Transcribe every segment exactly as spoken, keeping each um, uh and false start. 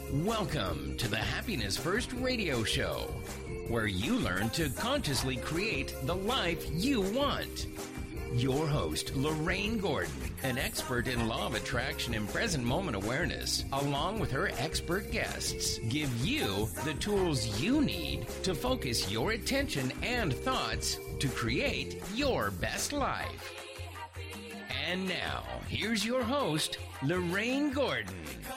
Welcome to the Happiness First radio show, where you learn to consciously create the life you want. Your host, Lorraine Gordon, an expert in law of attraction and present moment awareness, along with her expert guests, give you the tools you need to focus your attention and thoughts to create your best life. And now, here's your host, Lorraine Gordon.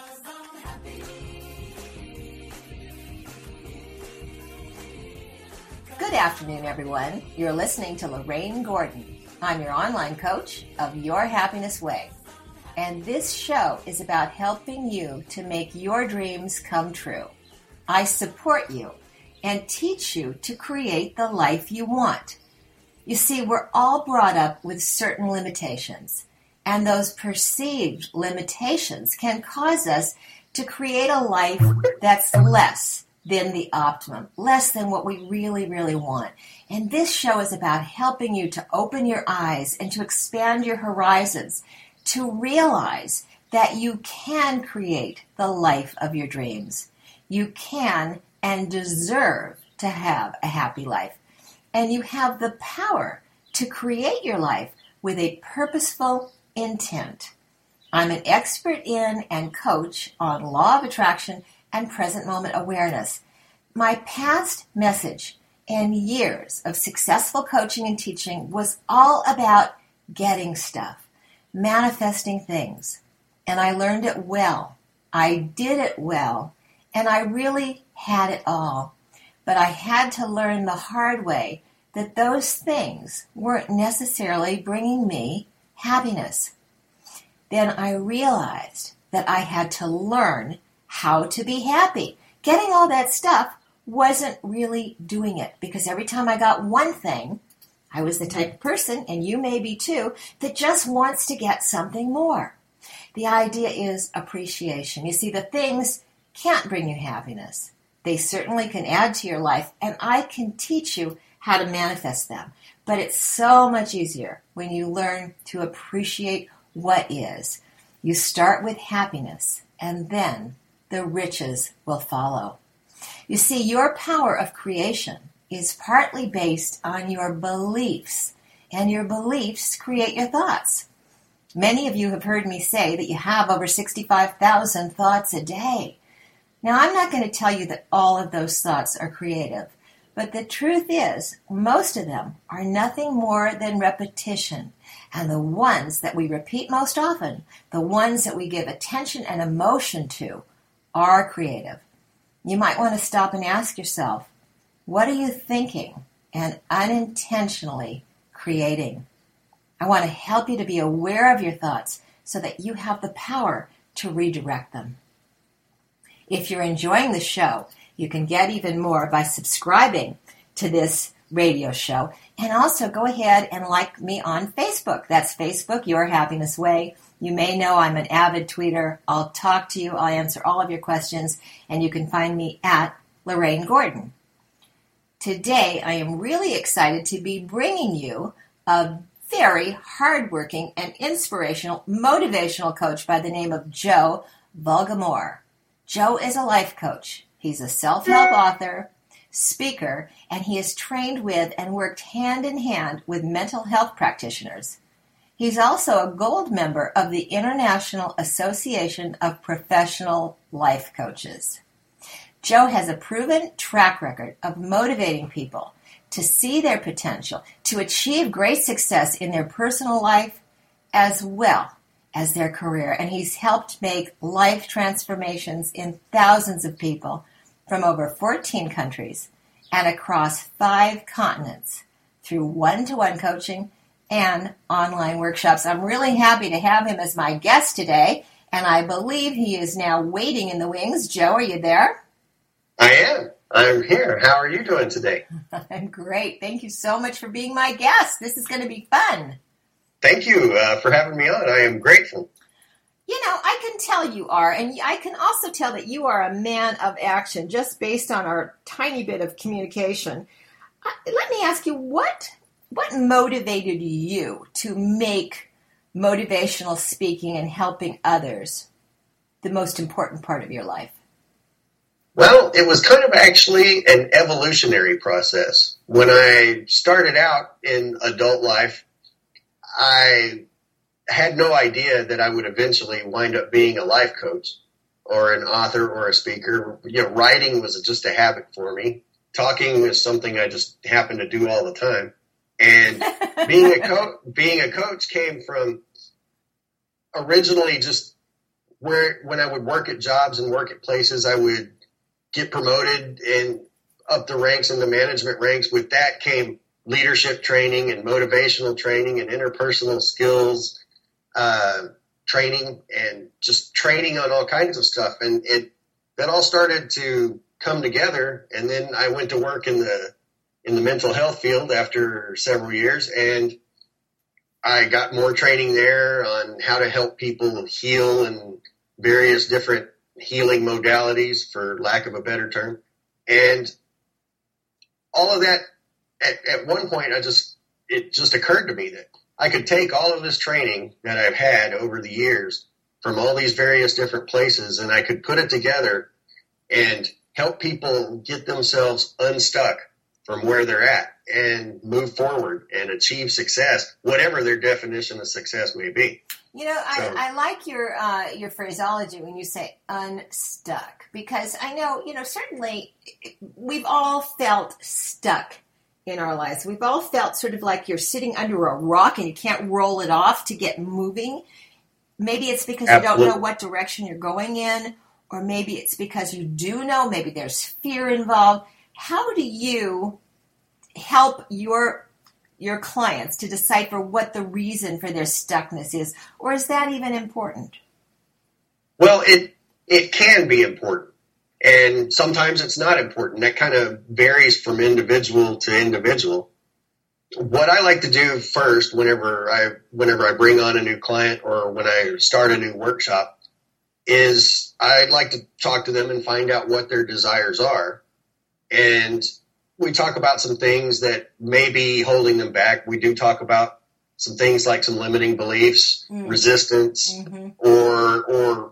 Good afternoon, everyone. You're listening to Lorraine Gordon. I'm your online coach of Your Happiness Way. And this show is about helping you to make your dreams come true. I support you and teach you to create the life you want. You see, we're all brought up with certain limitations, and those perceived limitations can cause us to create a life that's less than the optimum, less than what we really, really want. And this show is about helping you to open your eyes and to expand your horizons, to realize that you can create the life of your dreams. You can and deserve to have a happy life. And you have the power to create your life with a purposeful intent. I'm an expert in and coach on law of attraction and present moment awareness. My past message and years of successful coaching and teaching was all about getting stuff, manifesting things. And I learned it well. I did it well. And I really had it all. But I had to learn the hard way that those things weren't necessarily bringing me happiness. Then I realized that I had to learn how to be happy. Getting all that stuff wasn't really doing it, because every time I got one thing, I was the type of person, and you may be too, that just wants to get something more. The idea is appreciation. You see, the things can't bring you happiness. They certainly can add to your life, and I can teach you how to manifest them. But it's so much easier when you learn to appreciate what is. You start with happiness, and then the riches will follow. You see, your power of creation is partly based on your beliefs, and your beliefs create your thoughts. Many of you have heard me say that you have over sixty-five thousand thoughts a day. Now, I'm not going to tell you that all of those thoughts are creative, but the truth is, most of them are nothing more than repetition. And the ones that we repeat most often, the ones that we give attention and emotion to, are creative. You might want to stop and ask yourself, what are you thinking and unintentionally creating? I want to help you to be aware of your thoughts so that you have the power to redirect them. If you're enjoying the show, you can get even more by subscribing to this radio show. And also go ahead and like me on Facebook. That's Facebook, Your Happiness Way. You may know I'm an avid tweeter. I'll talk to you. I'll answer all of your questions. And you can find me at Lorraine Gordon. Today, I am really excited to be bringing you a very hardworking and inspirational, motivational coach by the name of Joe Vulgamore. Joe is a life coach. He's a self-help author, speaker, and he is trained with and worked hand in hand with mental health practitioners. He's also a gold member of the International Association of Professional Life Coaches. Joe has a proven track record of motivating people to see their potential, to achieve great success in their personal life as well as their career. And he's helped make life transformations in thousands of people from over fourteen countries and across five continents through one-to-one coaching and online workshops. I'm really happy to have him as my guest today, and I believe he is now waiting in the wings. Joe, are you there? I am. I'm here. How are you doing today? I'm great. Thank you so much for being my guest. This is going to be fun. Thank you uh, for having me on. I am grateful. You know, I can tell you are, and I can also tell that you are a man of action just based on our tiny bit of communication. Uh, let me ask you, what what motivated you to make motivational speaking and helping others the most important part of your life? Well, it was kind of actually an evolutionary process. When I started out in adult life, I had no idea that I would eventually wind up being a life coach or an author or a speaker. You know, writing was just a habit for me. Talking is something I just happen to do all the time. And being a co- being a coach came from originally just where when I would work at jobs and work at places, I would get promoted and up the ranks in the management ranks. With that came leadership training and motivational training and interpersonal skills uh, training and just training on all kinds of stuff. And it that all started to come together. And then I went to work in the in the mental health field after several years, and I got more training there on how to help people heal and various different healing modalities, for lack of a better term. And all of that, at, at one point, I just, it just occurred to me that I could take all of this training that I've had over the years from all these various different places, and I could put it together and help people get themselves unstuck from where they're at and move forward and achieve success, whatever their definition of success may be. You know, I, So- I like your uh, your phraseology when you say unstuck, because I know, you know, certainly we've all felt stuck in our lives. We've all felt sort of like you're sitting under a rock and you can't roll it off to get moving. Maybe it's because you don't Absolutely. know what direction you're going in, or maybe it's because you do know, maybe there's fear involved. How do you help your your clients to decipher what the reason for their stuckness is? Or is that even important? Well, it it can be important, and sometimes it's not important. That kind of varies from individual to individual. What I like to do first, whenever I whenever I bring on a new client or when I start a new workshop, is I'd like to talk to them and find out what their desires are. And we talk about some things that may be holding them back. We do talk about some things like some limiting beliefs, Mm. resistance, Mm-hmm. or or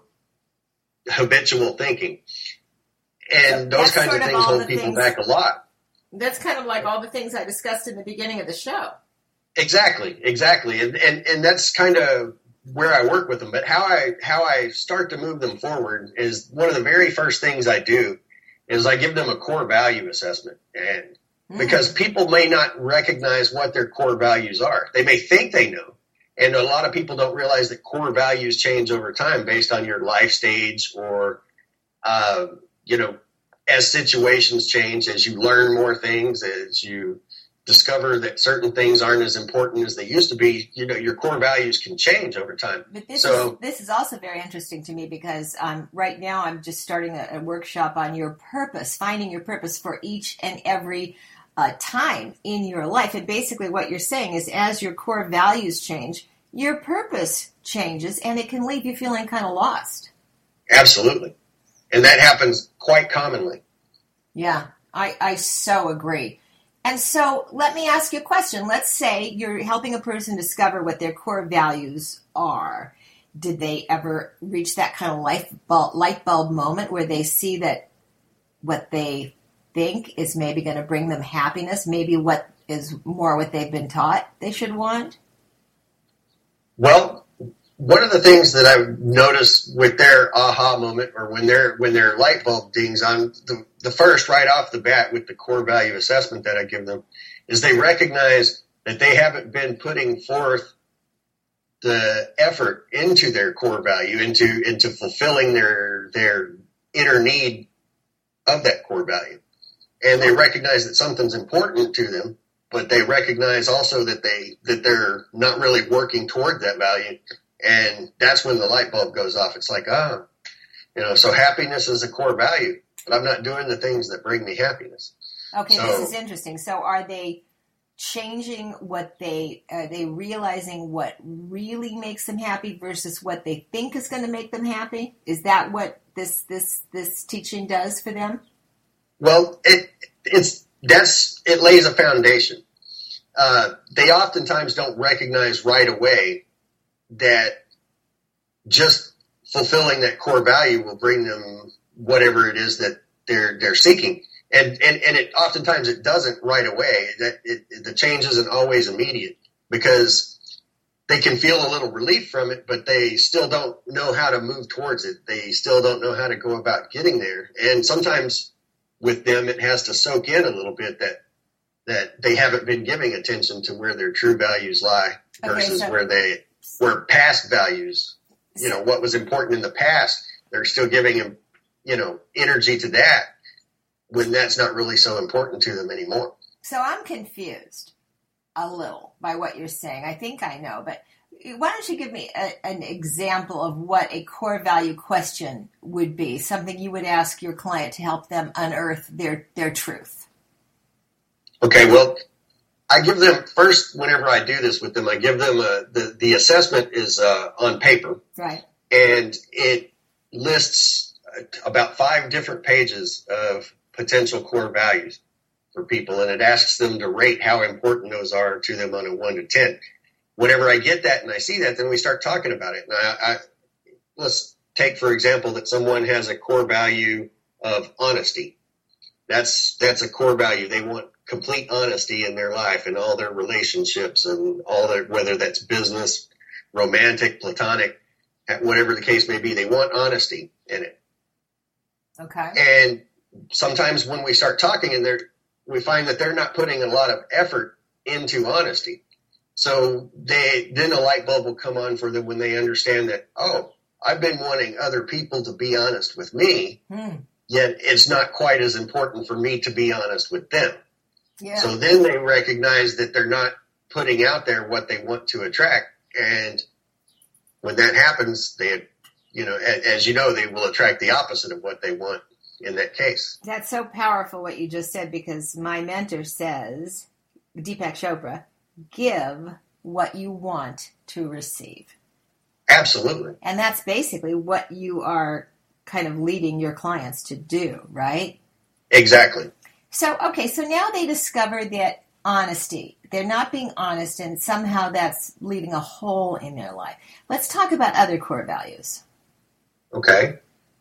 habitual thinking. And those That's kinds sort of of things all hold the people things- back a lot. That's kind of like all the things I discussed in the beginning of the show. Exactly, exactly. And, and and that's kind of where I work with them. But how I how I start to move them forward is one of the very first things I do is I give them a core value assessment. And Mm. because people may not recognize what their core values are. They may think they know. And a lot of people don't realize that core values change over time based on your life stage or, uh, you know, as situations change, as you learn more things, as you discover that certain things aren't as important as they used to be, you know, your core values can change over time. But this So- is this is also very interesting to me, because um, right now I'm just starting a, a workshop on your purpose, finding your purpose for each and every uh, time in your life. And basically what you're saying is, as your core values change, your purpose changes, and it can leave you feeling kind of lost. Absolutely. And that happens quite commonly. Yeah, I, I so agree. And so let me ask you a question. Let's say you're helping a person discover what their core values are. Did they ever reach that kind of light bulb, light bulb moment where they see that what they think is maybe going to bring them happiness, maybe what is more what they've been taught they should want? Well, one of the things that I've noticed with their aha moment, or when their when their light bulb dings on, the, the first right off the bat with the core value assessment that I give them, is they recognize that they haven't been putting forth the effort into their core value, into into fulfilling their their inner need of that core value. And they recognize that something's important to them, but they recognize also that they that they're not really working toward that value. And that's when the light bulb goes off. It's like, ah, you know, so happiness is a core value, but I'm not doing the things that bring me happiness. Okay, So- this is interesting. So are they changing what they, are they realizing what really makes them happy versus what they think is going to make them happy? Is that what this this this teaching does for them? Well, it it's that's it lays a foundation. Uh, they oftentimes don't recognize right away that just fulfilling that core value will bring them whatever it is that they're they're seeking. And, and, and it oftentimes it doesn't right away. That it, it, the change isn't always immediate because they can feel a little relief from it, but they still don't know how to move towards it. They still don't know how to go about getting there. And sometimes with them, it has to soak in a little bit that that they haven't been giving attention to where their true values lie versus okay, so, where they where past values, you know, what was important in the past, they're still giving them, you know, energy to that, when that's not really so important to them anymore. So I'm confused a little by what you're saying. I think I know, but why don't you give me a, an example of what a core value question would be, something you would ask your client to help them unearth their, their truth? Okay, well, I give them, first, whenever I do this with them, I give them, a, the, the assessment is uh, on paper. Right. And it lists about five different pages of potential core values for people, and it asks them to rate how important those are to them on a one to ten. Whenever I get that and I see that, then we start talking about it. And I, I, let's take, for example, that someone has a core value of honesty. That's that's a core value. They want complete honesty in their life and all their relationships and all their, whether that's business, romantic, platonic, whatever the case may be. They want honesty in it. Okay. And sometimes when we start talking and they're, we find that they're not putting a lot of effort into honesty. So they, then a light bulb will come on for them when they understand that, oh, I've been wanting other people to be honest with me, hmm. yet it's not quite as important for me to be honest with them. Yeah. So then they recognize that they're not putting out there what they want to attract. And when that happens, they, you know, as, as you know, they will attract the opposite of what they want. In that case. That's so powerful what you just said, because my mentor says, Deepak Chopra, give what you want to receive. Absolutely. And that's basically what you are kind of leading your clients to do, right? Exactly. So, okay, so now they discover that honesty, they're not being honest, and somehow that's leaving a hole in their life. Let's talk about other core values. Okay.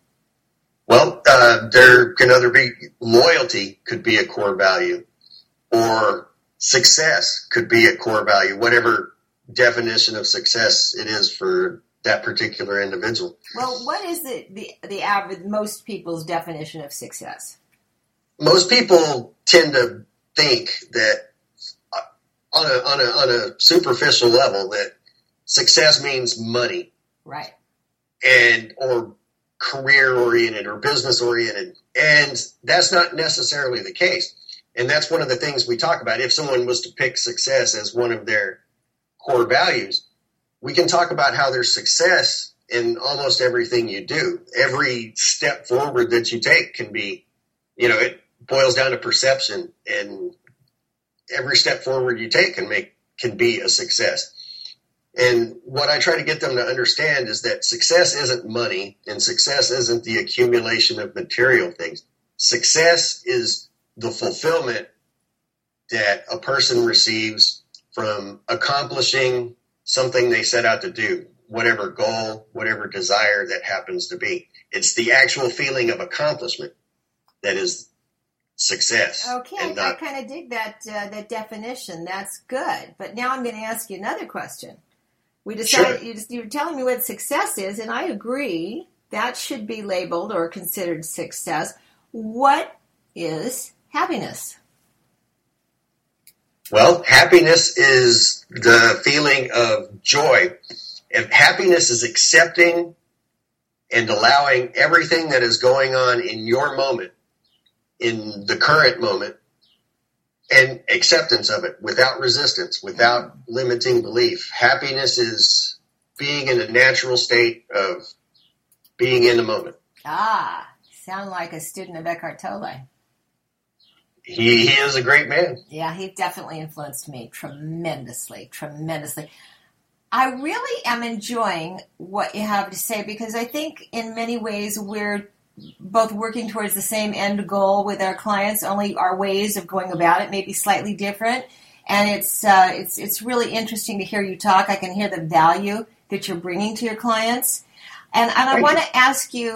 Well, uh, there can either be loyalty could be a core value, or success could be a core value, whatever definition of success it is for that particular individual. Well, what is the, the, the average, most people's definition of success? Most people tend to think that on a, on a, on a superficial level that success means money. Right. And, or career-oriented or business-oriented, and that's not necessarily the case. And that's one of the things we talk about. If someone was to pick success as one of their core values, we can talk about how there's success in almost everything you do. Every step forward that you take can be, you know, it boils down to perception, and every step forward you take can make can be a success. And what I try to get them to understand is that success isn't money, and success isn't the accumulation of material things. Success is the fulfillment that a person receives from accomplishing something they set out to do, whatever goal, whatever desire that happens to be. It's the actual feeling of accomplishment that is success. Okay, not- I kind of dig that uh, that definition. That's good. But now I'm going to ask you another question. We decided, sure. you just, you're telling me what success is, and I agree that should be labeled or considered success. What is happiness? Well, happiness is the feeling of joy. If happiness is accepting and allowing everything that is going on in your moment, in the current moment, and acceptance of it without resistance, without limiting belief. Happiness is being in a natural state of being in the moment. Ah, sound like a student of Eckhart Tolle. He, he is a great man. Yeah, he definitely influenced me tremendously, tremendously. I really am enjoying what you have to say, because I think in many ways we're both working towards the same end goal with our clients, only our ways of going about it may be slightly different. And it's uh, it's it's really interesting to hear you talk. I can hear the value that you're bringing to your clients. And, and I want to ask you,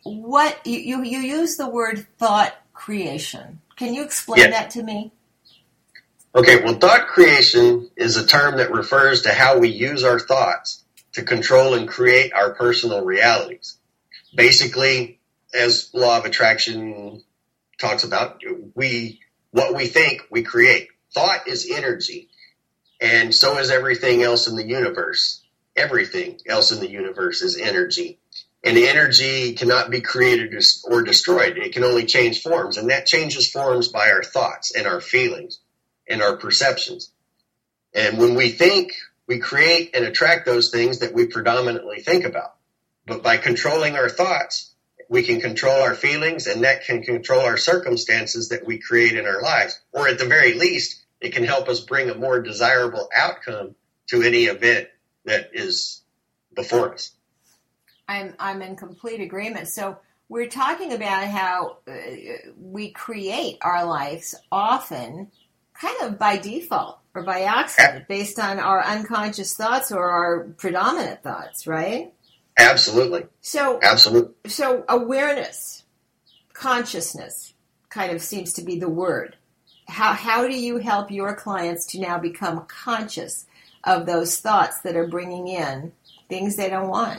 what you, you, you use the word thought creation. Can you explain Yeah. that to me? Okay, well, thought creation is a term that refers to how we use our thoughts to control and create our personal realities. Basically, as law of attraction talks about, we what we think, we create. Thought is energy, and so is everything else in the universe. Everything else in the universe is energy. And energy cannot be created or destroyed. It can only change forms, and that changes forms by our thoughts and our feelings and our perceptions. And when we think, we create and attract those things that we predominantly think about. But by controlling our thoughts, we can control our feelings, and that can control our circumstances that we create in our lives. Or at the very least, it can help us bring a more desirable outcome to any event that is before us. I'm I'm in complete agreement. So we're talking about how uh, we create our lives often kind of by default or by accident based on our unconscious thoughts or our predominant thoughts, right? Absolutely. So Absolutely. So awareness, consciousness kind of seems to be the word. How how do you help your clients to now become conscious of those thoughts that are bringing in things they don't want?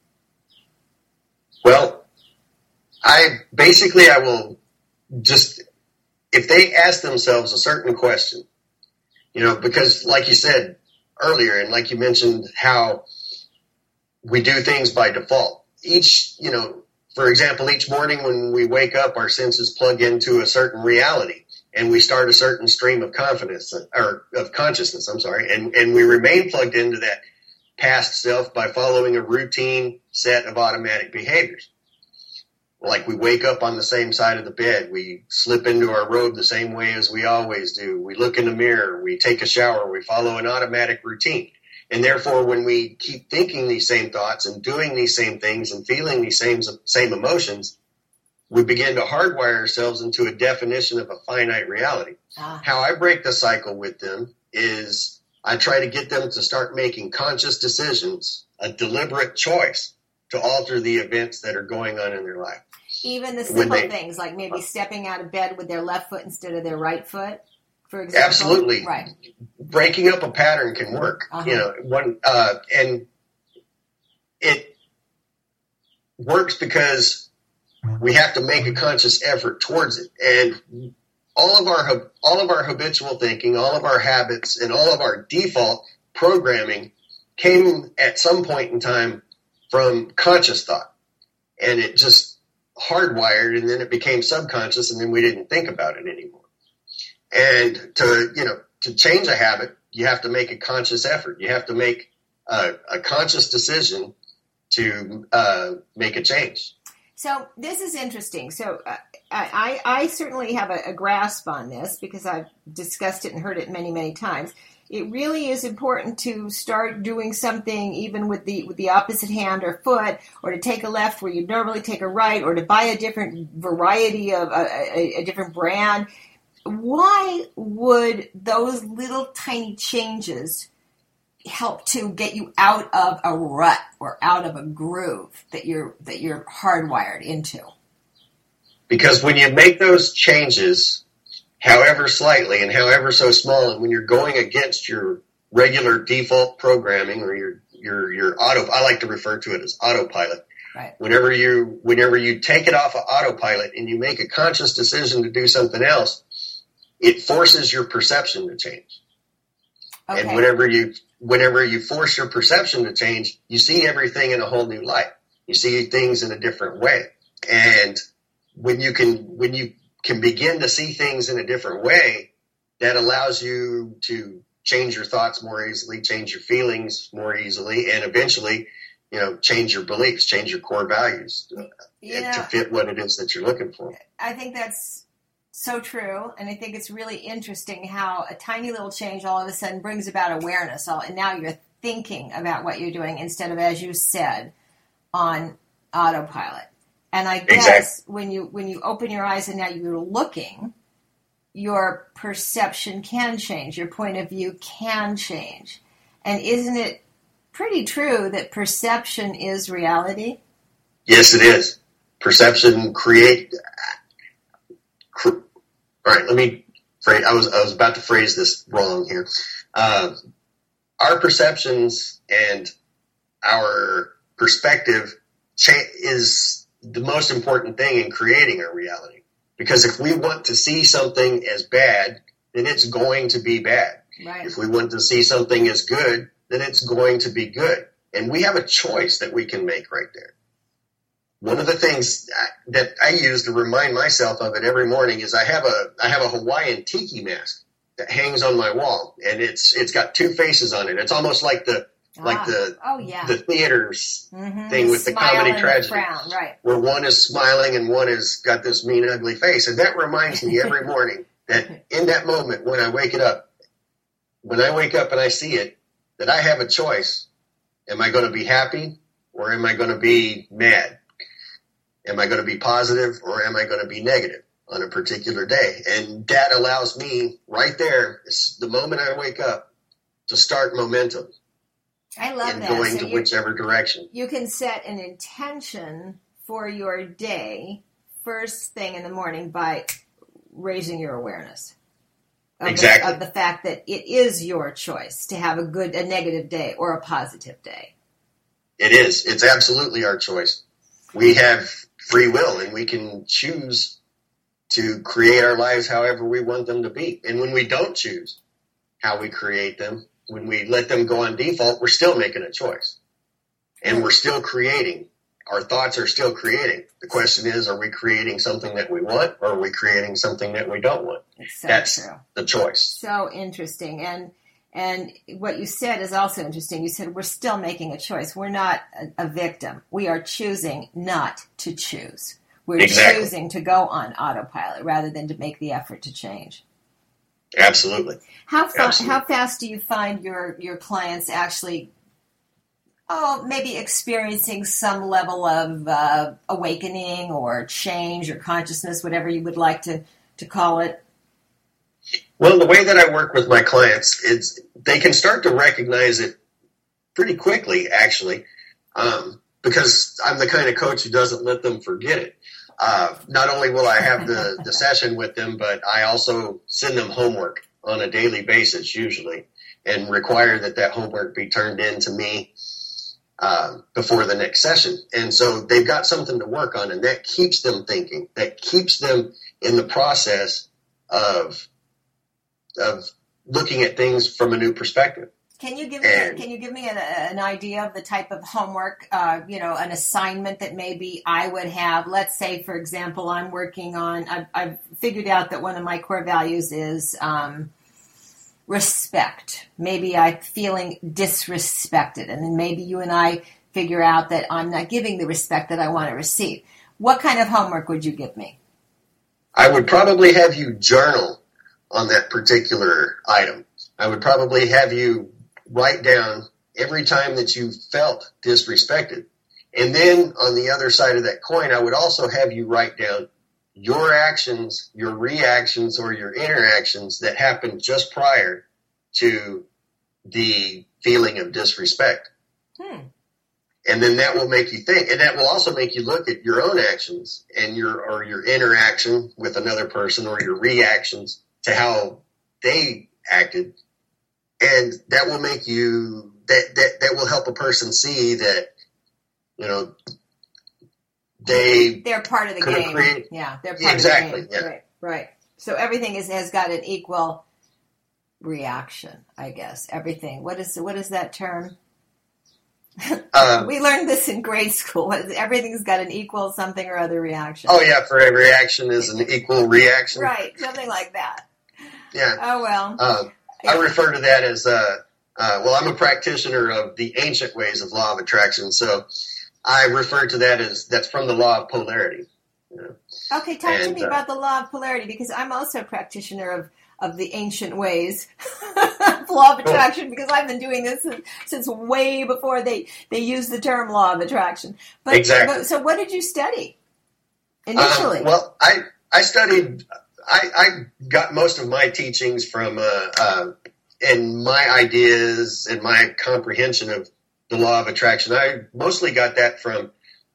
Well, I basically I will just, if they ask themselves a certain question, you know, because like you said earlier, and like you mentioned how we do things by default. Each, you know, for example, each morning when we wake up, our senses plug into a certain reality, and we start a certain stream of confidence or of consciousness. I'm sorry, and and we remain plugged into that past self by following a routine set of automatic behaviors. Like we wake up on the same side of the bed, we slip into our robe the same way as we always do, we look in the mirror, we take a shower, we follow an automatic routine. And therefore, when we keep thinking these same thoughts and doing these same things and feeling these same, same emotions, we begin to hardwire ourselves into a definition of a finite reality. Ah. How I break the cycle with them is I try to get them to start making conscious decisions, a deliberate choice to alter the events that are going on in their life. Even the simple they, things like maybe stepping out of bed with their left foot instead of their right foot, for example. Absolutely. Right. Breaking up a pattern can work. Uh-huh. You know, one uh, and it works because we have to make a conscious effort towards it. And all of our all of our habitual thinking, all of our habits, and all of our default programming came at some point in time from conscious thought, and it just hardwired, and then it became subconscious, and then we didn't think about it anymore. And to you know to change a habit, you have to make a conscious effort. You have to make a, a conscious decision to uh, make a change. So this is interesting. So uh, I, I certainly have a, a grasp on this because I've discussed it and heard it many, many times. It really is important to start doing something even with the with the opposite hand or foot, or to take a left where you normally take a right, or to buy a different variety of a, a, a different brand. Why would those little tiny changes help to get you out of a rut or out of a groove that you're that you're hardwired into? Because when you make those changes, however slightly and however so small, and when you're going against your regular default programming or your your your auto, I like to refer to it as autopilot. Right. Whenever you whenever you take it off of autopilot and you make a conscious decision to do something else, it forces your perception to change. Okay. And whenever you whenever you force your perception to change, you see everything in a whole new light. You see things in a different way. And when you can when you can begin to see things in a different way, that allows you to change your thoughts more easily, change your feelings more easily, and eventually, you know, change your beliefs, change your core values uh, yeah. to fit what it is that you're looking for. I think that's so true, and I think it's really interesting how a tiny little change all of a sudden brings about awareness, and now you're thinking about what you're doing instead of, as you said, on autopilot. And I guess exactly. when you when you open your eyes and now you're looking, your perception can change, your point of view can change. And isn't it pretty true that perception is reality? Yes, it is. perception create. Cr- All right, let me phrase. I was I was about to phrase this wrong here. Uh, our perceptions and our perspective cha- is the most important thing in creating our reality. Because if we want to see something as bad, then it's going to be bad. Right. If we want to see something as good, then it's going to be good. And we have a choice that we can make right there. One of the things that I use to remind myself of it every morning is I have a I have a Hawaiian tiki mask that hangs on my wall, and it's it's got two faces on it. It's almost like the ah. like the oh, yeah. the theater's mm-hmm. thing the with the comedy tragedy, frown, right. where one is smiling and one has got this mean, ugly face. And that reminds me every morning that in that moment when I wake it up, when I wake up and I see it, that I have a choice. Am I going to be happy or am I going to be mad? Am I going to be positive or am I going to be negative on a particular day? And that allows me right there, it's the moment I wake up, to start momentum. I love and that. going so to whichever direction. You can set an intention for your day first thing in the morning by raising your awareness of, exactly. the, of the fact that it is your choice to have a good, a negative day or a positive day. It is. It's absolutely our choice. We have free will, and we can choose to create our lives however we want them to be. And when we don't choose how we create them, when we let them go on default, we're still making a choice. And we're still creating. Our thoughts are still creating. The question is, are we creating something that we want, or are we creating something that we don't want? So That's true. the choice. So interesting. And and what you said is also interesting. You said we're still making a choice. We're not a, a victim. We are choosing not to choose. We're exactly. choosing to go on autopilot rather than to make the effort to change. Absolutely. How fa- Absolutely. how fast do you find your, your clients actually, oh, maybe experiencing some level of uh, awakening or change or consciousness, whatever you would like to, to call it? Well, the way that I work with my clients is they can start to recognize it pretty quickly, actually, um, because I'm the kind of coach who doesn't let them forget it. Uh, not only will I have the, the session with them, but I also send them homework on a daily basis usually, and require that that homework be turned in to me uh, before the next session. And so they've got something to work on, and that keeps them thinking. That keeps them in the process of of looking at things from a new perspective. Can you give me and, can you give me an, an idea of the type of homework, uh, you know, an assignment that maybe I would have? Let's say, for example, I'm working on, I've, I've figured out that one of my core values is um, respect. Maybe I'm feeling disrespected, and then maybe you and I figure out that I'm not giving the respect that I want to receive. What kind of homework would you give me? I would probably have you journal on that particular item. I would probably have you write down every time that you felt disrespected. And then on the other side of that coin, I would also have you write down your actions, your reactions, or your interactions that happened just prior to the feeling of disrespect. Hmm. And then that will make you think, and that will also make you look at your own actions and your or your interaction with another person, or your reactions to how they acted. And that will make you, that, that, that will help a person see that, you know, they... They're part of the game. Created, yeah, they're part exactly, of the game. Yeah. Right, right. So everything is, has got an equal reaction, I guess. Everything. What is what is that term? Um, we learned this in grade school. Everything's got an equal something or other reaction. Oh, yeah, for every action is an equal reaction. Right, something like that. Yeah. Oh, well. Um, I refer to that as, uh, uh, well, I'm a practitioner of the ancient ways of law of attraction, so I refer to that as, that's from the law of polarity. You know? Okay, talk and, to me uh, about the law of polarity, because I'm also a practitioner of, of the ancient ways of law of attraction, cool. because I've been doing this since, since way before they, they used the term law of attraction. But, exactly. But, so what did you study initially? Um, well, I, I studied... I, I got most of my teachings from, uh, uh, and my ideas and my comprehension of the law of attraction. I mostly got that from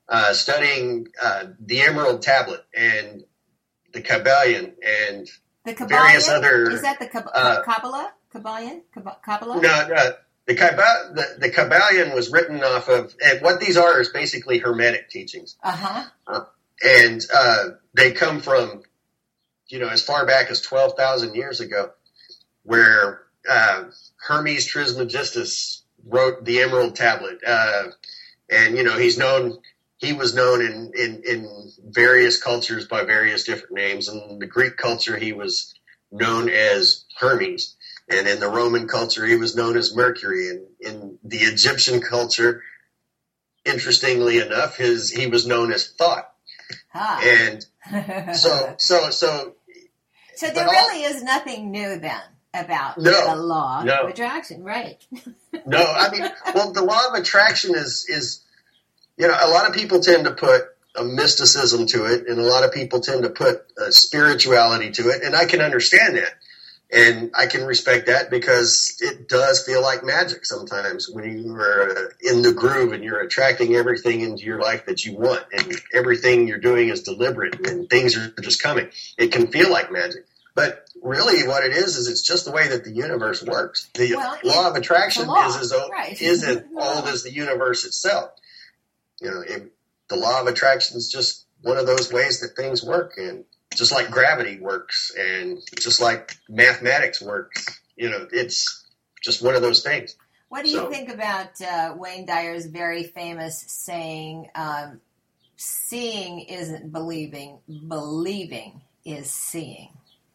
uh, studying uh, the Emerald Tablet and the Kabbalion and the various other. Is that the Kab- uh, Kabbalah? Kabbalion? Kab- Kabbalah? No, no. The, Kabba- the, the Kabbalion was written off of, and what these are is basically Hermetic teachings. Uh-huh. Uh, and uh, they come from, you know, as far back as twelve thousand years ago, where uh, Hermes Trismegistus wrote the Emerald Tablet. Uh, and, you know, he's known, he was known in, in, in various cultures by various different names. In the Greek culture, he was known as Hermes. And in the Roman culture, he was known as Mercury. And in the Egyptian culture, interestingly enough, his he was known as Thought. Ah. And so, so, so. So there really all, is nothing new then about no, the law no. of attraction, right? No, I mean, well, the law of attraction is, is, you know, a lot of people tend to put a mysticism to it, and a lot of people tend to put a spirituality to it, and I can understand that. And I can respect that because it does feel like magic sometimes when you are in the groove and you're attracting everything into your life that you want, and everything you're doing is deliberate and things are just coming. It can feel like magic. But really what it is is it's just the way that the universe works. The well, law of attraction law, is as old, right. is as old as the universe itself. You know, it, the law of attraction is just one of those ways that things work, and just like gravity works and just like mathematics works, you know, it's just one of those things. What do you so, think about uh, Wayne Dyer's very famous saying, um, seeing isn't believing, believing is seeing?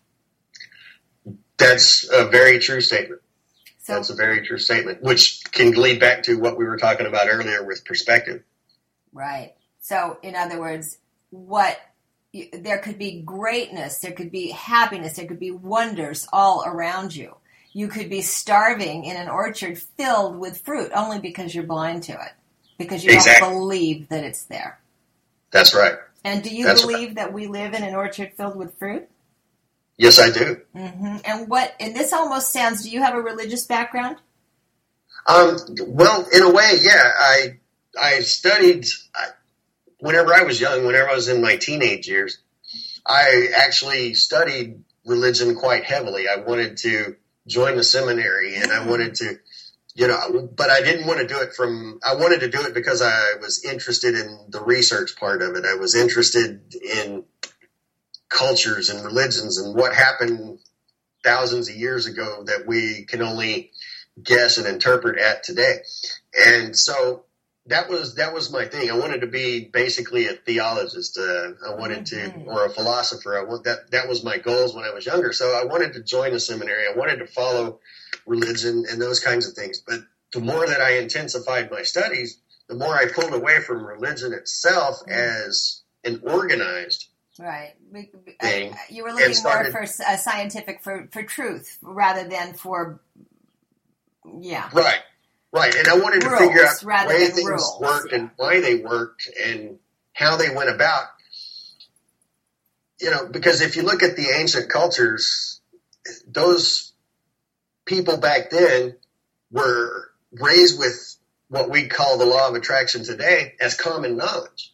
That's a very true statement. So, That's a very true statement, which can lead back to what we were talking about earlier with perspective. Right. So, in other words, what there could be greatness, there could be happiness, there could be wonders all around you. You could be starving in an orchard filled with fruit only because you're blind to it, because you exactly. don't believe that it's there. That's right. And do you That's believe right. that we live in an orchard filled with fruit? Yes, I do. Mm-hmm. And what? And this almost sounds. Do you have a religious background? Um. Well, in a way, yeah. I I studied. I, Whenever I was young, whenever I was in my teenage years, I actually studied religion quite heavily. I wanted to join the seminary, and I wanted to, you know, but I didn't want to do it from, I wanted to do it because I was interested in the research part of it. I was interested in cultures and religions and what happened thousands of years ago that we can only guess and interpret at today. And so That was that was my thing. I wanted to be basically a theologist. Uh, I wanted to, or a philosopher. I want that. That was my goals when I was younger. So I wanted to join a seminary. I wanted to follow religion and those kinds of things. But the more that I intensified my studies, the more I pulled away from religion itself as an organized right. thing. Uh, you were looking started, more for uh, scientific, for for truth rather than for yeah. Right. Right, and I wanted to rules, figure out rather why than things rules. worked and why they worked and how they went about. You know, because if you look at the ancient cultures, those people back then were raised with what we call the law of attraction today as common knowledge.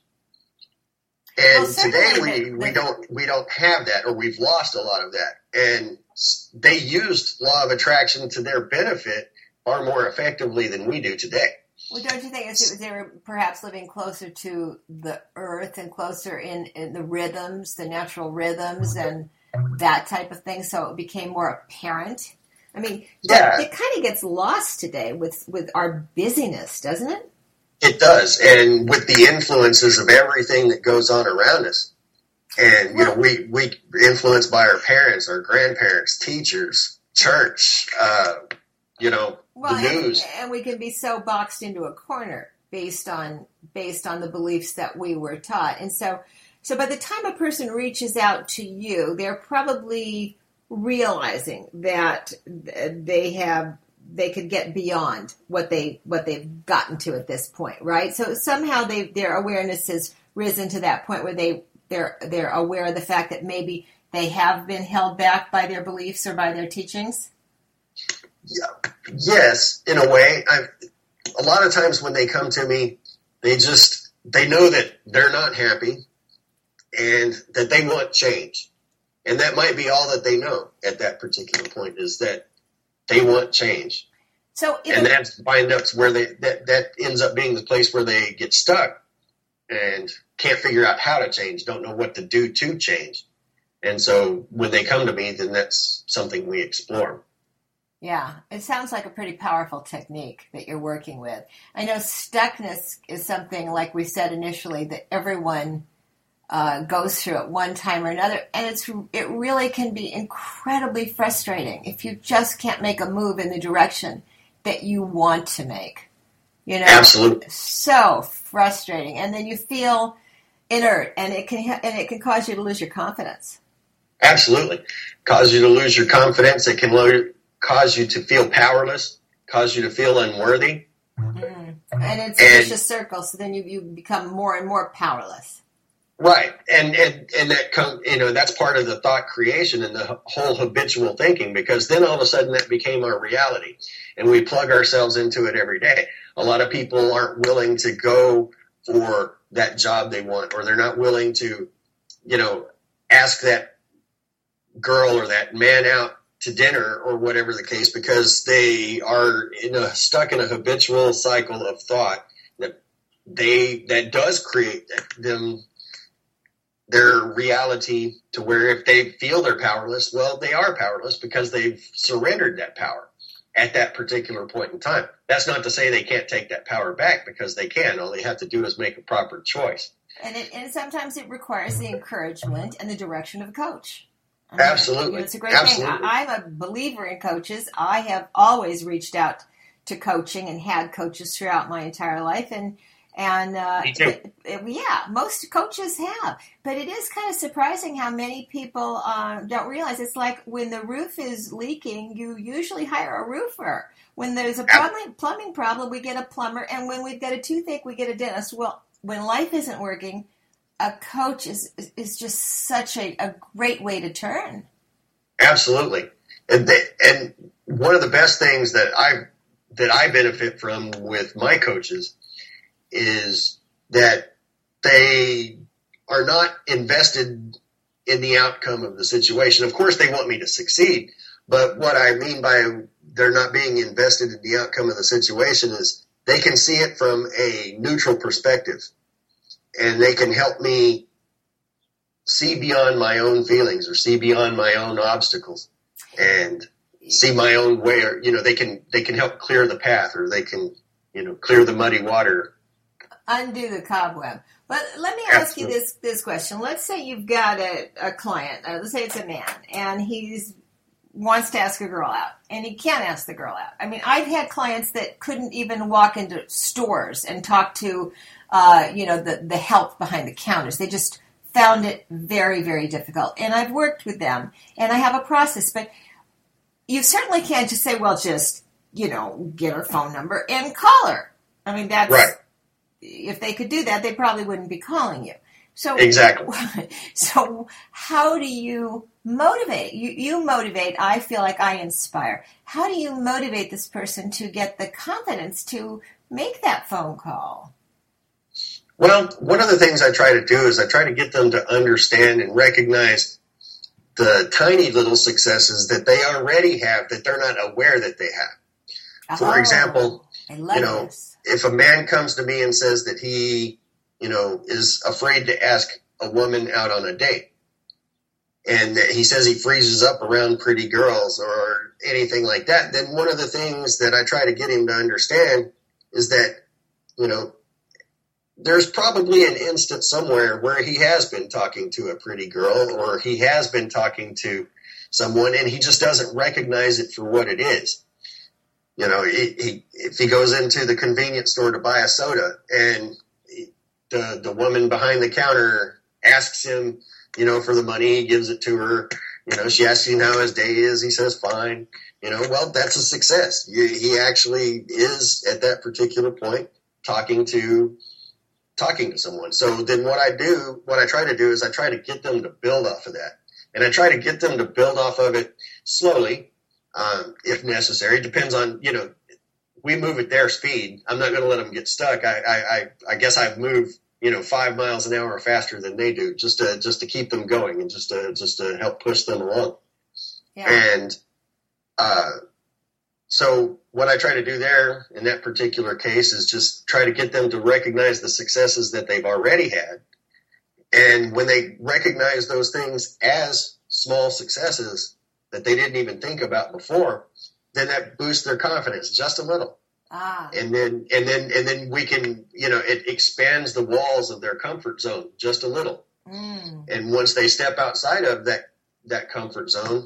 And well, today we, the, we the, don't we don't have that, or we've lost a lot of that. And they used law of attraction to their benefit far more effectively than we do today. Well, don't you think it's, they were perhaps living closer to the earth and closer in, in the rhythms, the natural rhythms and that type of thing, so it became more apparent? I mean, yeah. it kind of gets lost today with, with our busyness, doesn't it? It does, and with the influences of everything that goes on around us. And, you know, we, we influenced by our parents, our grandparents, teachers, church, uh, you know, well, the news. And, and we can be so boxed into a corner based on based on the beliefs that we were taught. And so, so by the time a person reaches out to you, they're probably realizing that they have they could get beyond what they what they've gotten to at this point, right? So somehow they their awareness has risen to that point where they they're they're aware of the fact that maybe they have been held back by their beliefs or by their teachings. Yeah. Yes, in a way. I've, a lot of times when they come to me, they just they know that they're not happy and that they want change. And that might be all that they know at that particular point, is that they want change. So, and that's wind up where they that, that ends up being the place where they get stuck and can't figure out how to change, don't know what to do to change. And so when they come to me, then that's something we explore. Yeah, it sounds like a pretty powerful technique that you're working with. I know stuckness is something, like we said initially, that everyone uh, goes through at one time or another, and it's it really can be incredibly frustrating if you just can't make a move in the direction that you want to make. You know, absolutely, so frustrating, and then you feel inert, and it can and it can cause you to lose your confidence. Absolutely, cause you to lose your confidence. It can lo- cause you to feel powerless, cause you to feel unworthy, mm. and it's a vicious circle. So then you you become more and more powerless. Right, and and and that come, you know, that's part of the thought creation and the whole habitual thinking, because then all of a sudden that became our reality, and we plug ourselves into it every day. A lot of people aren't willing to go for that job they want, or they're not willing to, you know, ask that girl or that man out to dinner or whatever the case, because they are in a stuck in a habitual cycle of thought that they that does create them their reality, to where if they feel they're powerless, well, they are powerless because they've surrendered that power at that particular point in time. That's not to say they can't take that power back, because they can. All they have to do is make a proper choice. And it, and sometimes it requires the encouragement and the direction of a coach. I mean, Absolutely. You know, it's a great Absolutely. thing. I, I'm a believer in coaches. I have always reached out to coaching and had coaches throughout my entire life. And, and uh, Me too. it, it, yeah, most coaches have. But it is kind of surprising how many people uh, don't realize. It's like when the roof is leaking, you usually hire a roofer. When there's a plumbing, plumbing problem, we get a plumber. And when we've got a toothache, we get a dentist. Well, when life isn't working, a coach is is just such a, a great way to turn. Absolutely. And they, and one of the best things that I that I benefit from with my coaches is that they are not invested in the outcome of the situation. Of course, they want me to succeed, but what I mean by they're not being invested in the outcome of the situation is they can see it from a neutral perspective, and they can help me see beyond my own feelings or see beyond my own obstacles and see my own way, or, you know, they can, they can help clear the path, or they can, you know, clear the muddy water. Undo the cobweb. But let me ask Absolutely. you this this question. Let's say you've got a, a client, uh, let's say it's a man, and he's wants to ask a girl out, and he can't ask the girl out. I mean, I've had clients that couldn't even walk into stores and talk to, uh, you know, the, the help behind the counters. They just found it very, very difficult. And I've worked with them, and I have a process. But you certainly can't just say, well, just, you know, get her phone number and call her. I mean, that's, Right. If they could do that, they probably wouldn't be calling you. So Exactly. So how do you motivate? You, you motivate. I feel like I inspire. How do you motivate this person to get the confidence to make that phone call? Well, one of the things I try to do is I try to get them to understand and recognize the tiny little successes that they already have that they're not aware that they have. For Oh, example, I love you know, this. if a man comes to me and says that he, you know, is afraid to ask a woman out on a date, and that he says he freezes up around pretty girls or anything like that, then one of the things that I try to get him to understand is that, you know, there's probably an instant somewhere where he has been talking to a pretty girl, or he has been talking to someone, and he just doesn't recognize it for what it is. You know, he, he, if he goes into the convenience store to buy a soda, and he, the the woman behind the counter asks him, you know, for the money, he gives it to her. You know, she asks him how his day is. He says, fine. You know, well, that's a success. He, he actually is at that particular point talking to talking to someone. So then what I do, what I try to do is I try to get them to build off of that. And I try to get them to build off of it slowly, um, if necessary. It depends on, you know, we move at their speed. I'm not going to let them get stuck. I, I, I, I guess I've moved, you know, five miles an hour faster than they do, just to just to keep them going and just to just to help push them along. Yeah. And uh, so what I try to do there in that particular case is just try to get them to recognize the successes that they've already had. And when they recognize those things as small successes that they didn't even think about before, then that boosts their confidence just a little. Ah. And then, and then, and then we can, you know, it expands the walls of their comfort zone just a little. Mm. And once they step outside of that, that comfort zone,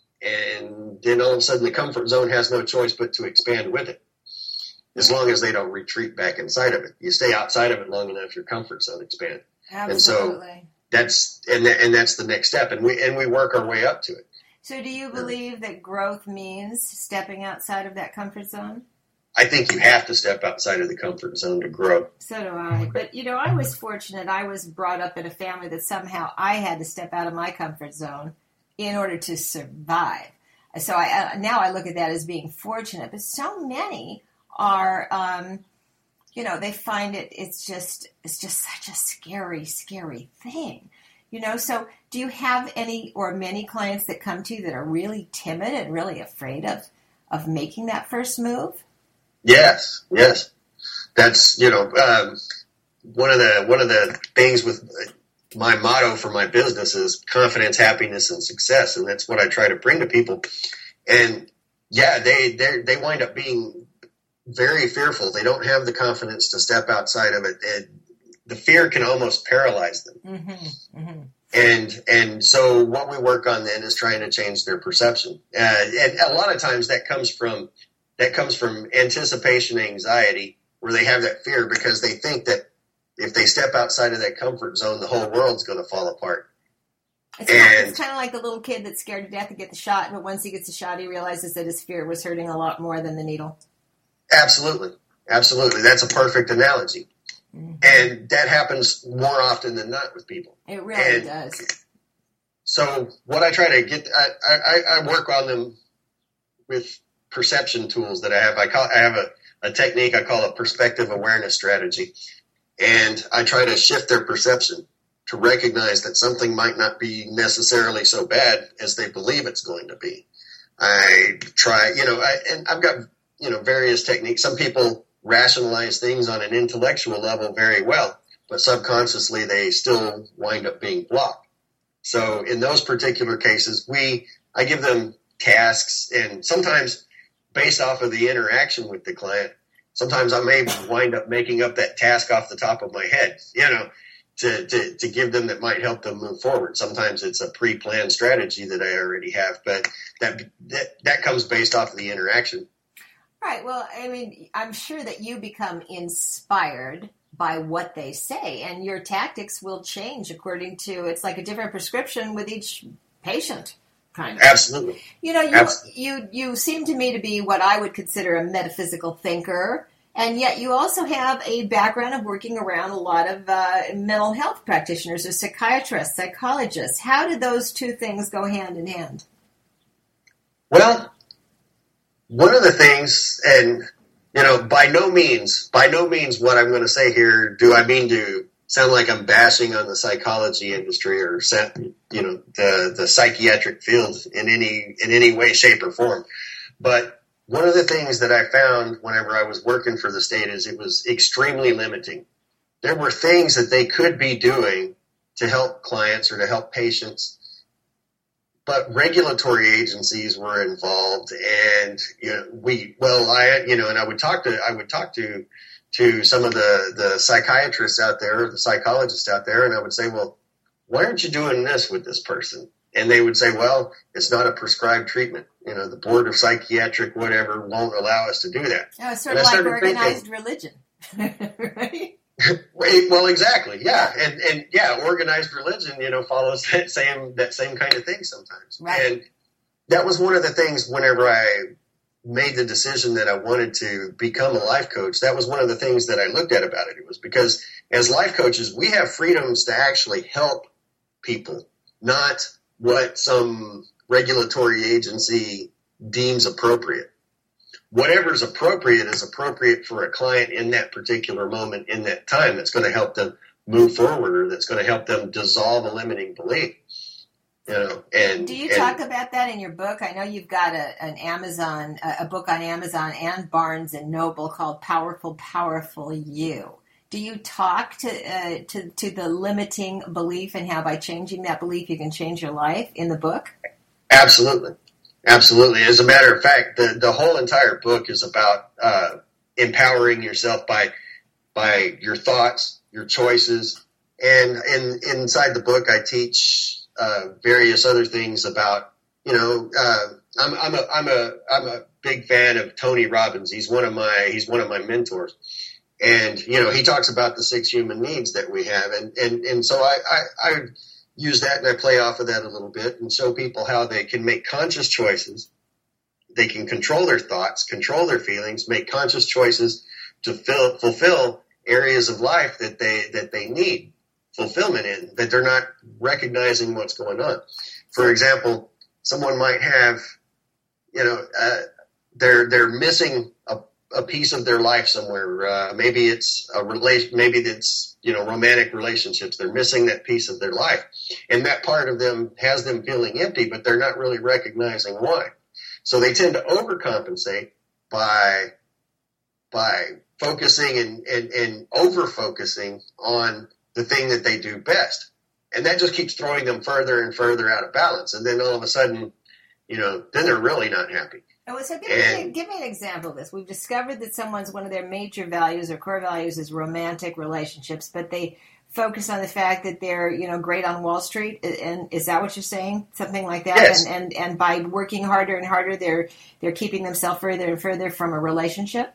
and then all of a sudden the comfort zone has no choice but to expand with it. As long as they don't retreat back inside of it. You stay outside of it long enough, your comfort zone expands. Absolutely. And so that's, and, that, and that's the next step. And we, and we work our way up to it. So do you believe that growth means stepping outside of that comfort zone? I think you have to step outside of the comfort zone to grow. So do I. But, you know, I was fortunate. I was brought up in a family that somehow I had to step out of my comfort zone in order to survive. So I, uh, now I look at that as being fortunate. But so many are, um, you know, they find it, it's just, it's just such a scary, scary thing. You know, so do you have any or many clients that come to you that are really timid and really afraid of, of making that first move? Yes, yes. That's, you know, um, one of the one of the things with my motto for my business is confidence, happiness, and success, and that's what I try to bring to people. And yeah, they they they wind up being very fearful. They don't have the confidence to step outside of it. And the fear can almost paralyze them. Mm-hmm, mm-hmm. And and so what we work on then is trying to change their perception. Uh, and a lot of times that comes from that comes from anticipation anxiety, where they have that fear because they think that if they step outside of that comfort zone, the whole world's going to fall apart. It's, and, it's kind of like the little kid that's scared to death to get the shot, but once he gets the shot, he realizes that his fear was hurting a lot more than the needle. Absolutely. Absolutely. That's a perfect analogy. Mm-hmm. And that happens more often than not with people. It really and does. So what I try to get, I, I, I work on them with perception tools that I have. I call, I have a, a technique I call a perspective awareness strategy. And I try to shift their perception to recognize that something might not be necessarily so bad as they believe it's going to be. I try, you know, I, and I've got, you know, various techniques. Some people rationalize things on an intellectual level very well, but subconsciously they still wind up being blocked. So in those particular cases, we, I give them tasks, and sometimes based off of the interaction with the client, sometimes I may wind up making up that task off the top of my head, you know, to, to, to give them that might help them move forward. Sometimes it's a pre-planned strategy that I already have, but that, that, that comes based off of the interaction. Right. Well, I mean, I'm sure that you become inspired by what they say, and your tactics will change according to, it's like a different prescription with each patient. Kind of. Absolutely. You know, you, you you seem to me to be what I would consider a metaphysical thinker, and yet you also have a background of working around a lot of uh, mental health practitioners or psychiatrists, psychologists. How did those two things go hand in hand? Well, one of the things, and, you know, by no means, by no means what I'm going to say here do I mean to sound like I'm bashing on the psychology industry or, you know, the, the psychiatric field in any, in any way, shape, or form. But one of the things that I found whenever I was working for the state is it was extremely limiting. There were things that they could be doing to help clients or to help patients, but regulatory agencies were involved, and, you know, we, well, I, you know, and I would talk to, I would talk to, to some of the, the psychiatrists out there, or the psychologists out there, and I would say, well, why aren't you doing this with this person? And they would say, well, it's not a prescribed treatment. You know, the Board of Psychiatric whatever won't allow us to do that. Oh, it's sort of like organized thinking, religion, right? Well, exactly, yeah. And, and yeah, organized religion, you know, follows that same, that same kind of thing sometimes. Right. And that was one of the things whenever I made the decision that I wanted to become a life coach, that was one of the things that I looked at about it. It was because as life coaches, we have freedoms to actually help people, not what some regulatory agency deems appropriate. Whatever's appropriate is appropriate for a client in that particular moment, in that time, that's going to help them move forward, or that's going to help them dissolve a limiting belief. You know, and do you and, talk about that in your book? I know you've got a, an Amazon, a, a book on Amazon and Barnes and Noble called "Powerful, Powerful You." Do you talk to uh, to to the limiting belief and how by changing that belief you can change your life in the book? Absolutely, absolutely. As a matter of fact, the the whole entire book is about uh, empowering yourself by by your thoughts, your choices, and in inside the book, I teach Uh, various other things about, you know, uh, I'm, I'm a, I'm a, I'm a big fan of Tony Robbins. He's one of my, he's one of my mentors. And, you know, he talks about the six human needs that we have. And, and, and so I, I, I use that and I play off of that a little bit and show people how they can make conscious choices. They can control their thoughts, control their feelings, make conscious choices to fill, fulfill areas of life that they, that they need fulfillment in, that they're not recognizing what's going on. For example, someone might have, you know, uh, they're they're missing a, a piece of their life somewhere. Uh, maybe it's a relation, maybe it's, you know, romantic relationships. They're missing that piece of their life, and that part of them has them feeling empty, but they're not really recognizing why. So they tend to overcompensate by by focusing and and, and over focusing on the thing that they do best. And that just keeps throwing them further and further out of balance. And then all of a sudden, you know, then they're really not happy. Oh, so give, and, me, give me an example of this. We've discovered that someone's, one of their major values or core values is romantic relationships, but they focus on the fact that they're, you know, great on Wall Street. And is that what you're saying? Something like that? Yes. And, and, and by working harder and harder, they're, they're keeping themselves further and further from a relationship?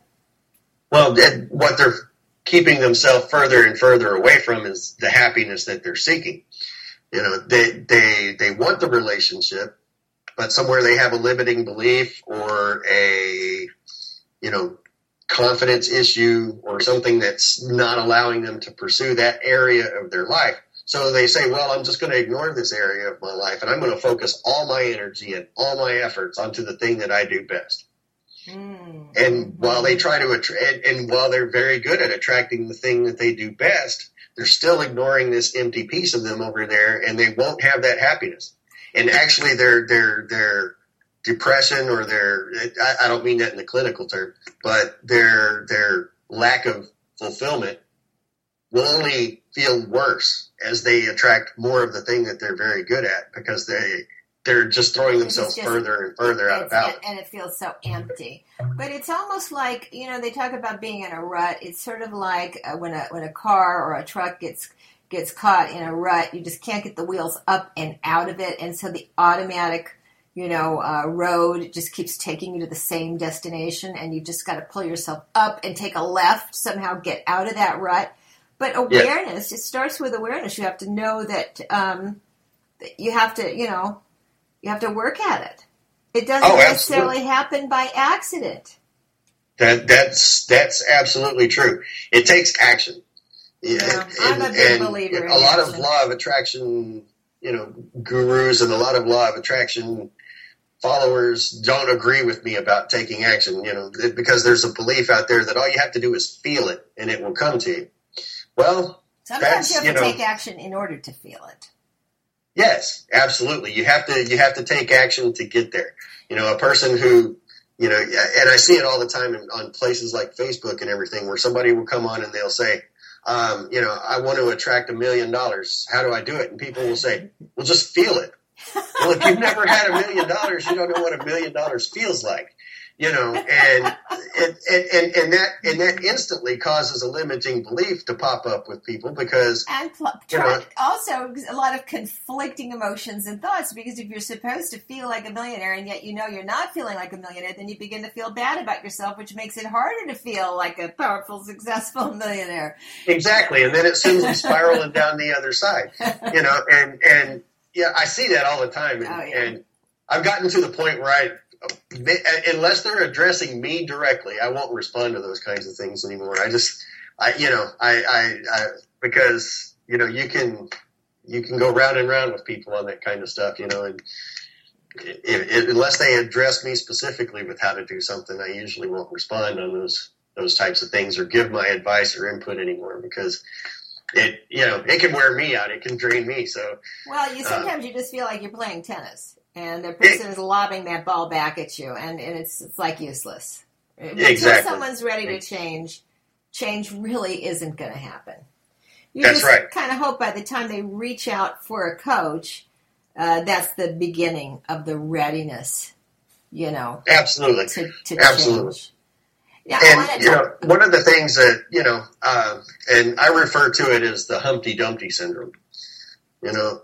Well, what they're keeping themselves further and further away from is the happiness that they're seeking. You know, they they they want the relationship, but somewhere they have a limiting belief or a, you know, confidence issue or something that's not allowing them to pursue that area of their life. So they say, well, I'm just going to ignore this area of my life and I'm going to focus all my energy and all my efforts onto the thing that I do best. Mm-hmm. And while they try to attract, and while they're very good at attracting the thing that they do best, they're still ignoring this empty piece of them over there, and they won't have that happiness. And actually, their their their depression or their I, I don't mean that in the clinical term, but their their lack of fulfillment will only feel worse as they attract more of the thing that they're very good at, because they. They're just throwing themselves just, further and further out of balance. And it feels so empty. But it's almost like, you know, they talk about being in a rut. It's sort of like uh, when a when a car or a truck gets gets caught in a rut, you just can't get the wheels up and out of it. And so the automatic, you know, uh, road just keeps taking you to the same destination. And you just got to pull yourself up and take a left, somehow get out of that rut. But awareness, yes. It starts with awareness. You have to know that, um, that you have to, you know, you have to work at it. It doesn't oh, necessarily happen by accident. That that's that's absolutely true. It takes action. Yeah, and, I'm a big believer. A lot action. of law of attraction, you know, gurus and a lot of law of attraction followers don't agree with me about taking action. You know, because there's a belief out there that all you have to do is feel it and it will come to you. Well, sometimes you have you to know, take action in order to feel it. Yes, absolutely. You have to you have to take action to get there. You know, a person who, you know, and I see it all the time in, on places like Facebook and everything, where somebody will come on and they'll say, um, you know, I want to attract a million dollars. How do I do it? And people will say, well, just feel it. Well, if you've never had a million dollars, you don't know what a million dollars feels like. You know, and and, and and that and that instantly causes a limiting belief to pop up with people, because and pl- you know, also a lot of conflicting emotions and thoughts, because if you're supposed to feel like a millionaire and yet you know you're not feeling like a millionaire, then you begin to feel bad about yourself, which makes it harder to feel like a powerful, successful millionaire. Exactly, and then it sends them spiraling down the other side. You know, and and yeah, I see that all the time, and, oh, yeah. and I've gotten to the point where I. They, unless they're addressing me directly, I won't respond to those kinds of things anymore. I just, I, you know, I, I, I, because, you know, you can, you can go round and round with people on that kind of stuff, you know, and it, it, unless they address me specifically with how to do something, I usually won't respond on those, those types of things or give my advice or input anymore, because it, you know, it can wear me out. It can drain me. So, well, you sometimes uh, you just feel like you're playing tennis, and the person it, is lobbing that ball back at you, and, and it's it's like useless. Until exactly. someone's ready to change, change really isn't going to happen. You that's just right. kind of hope by the time they reach out for a coach, uh, that's the beginning of the readiness, you know. Absolutely. To, to Absolutely. change. Yeah, and, you know, one of the things that, you know, uh, and I refer to it as the Humpty Dumpty syndrome, you know,